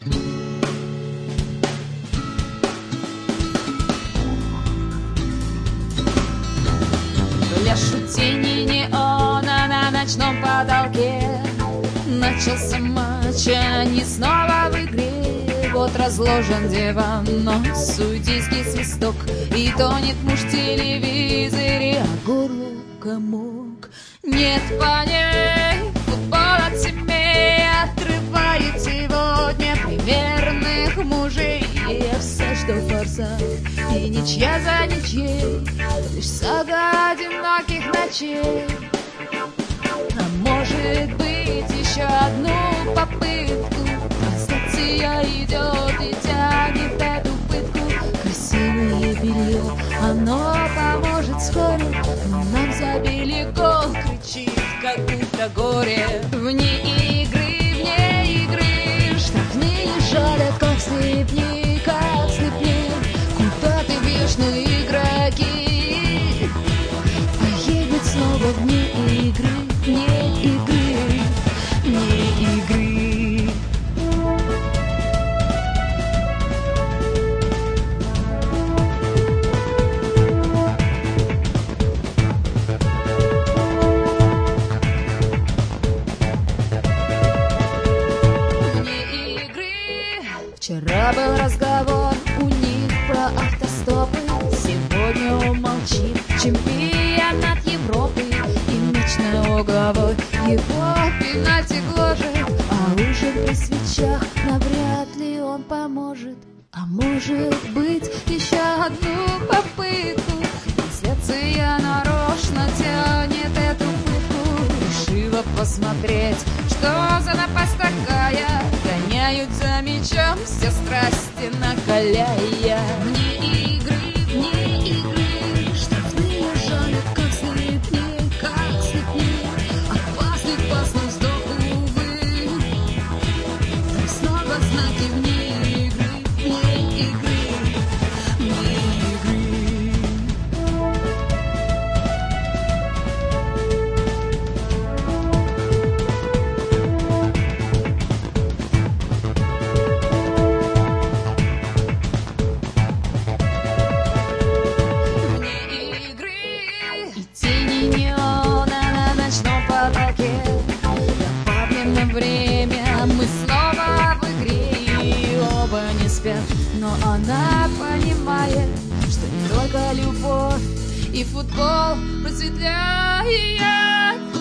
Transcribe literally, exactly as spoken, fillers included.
Пляшут тени неона на ночном потолке. Начался матч, они снова в игре. Вот разложен диван, но судейский свисток, и тонет муж в телевизоре, а горлу комок. Нет по ней, футбол от семей отрывает сегодня примерных мужей. И все, что форсаж, и ничья за ничьей, лишь сага одиноких ночей. А может быть, еще одну попытку, трансляция идет и тянет эту пытку. Красивое белье, оно поможет вскоре, но нам забили гол, кричит, как будто горе. Вне игры, вне игры, штрафные жалят, как слепни, как слепни. Куда ты бьешь, ну игроки? Поедет снова вне игры, вне игры, вне игры. Вчера был разговор у них про автостопы, сегодня он молчит. Чемпионат Европы и мяч на угловой, его пенальти гложет, а ужин при свечах навряд ли он поможет. А может быть, еще одну попытку, трансляция нарочно тянет эту пытку. Решила посмотреть, что за напасть такая, гоняют за мячом все страсти накаляя. Вне игры, вне игры, штрафные жалят, как слепни, как слепни. Опасный, опасный вздох, увы. Там снова знаки вне игры, вне игры, вне игры. Мы снова в игре, и оба не спят, но она понимает, что не только любовь и футбол просветляет.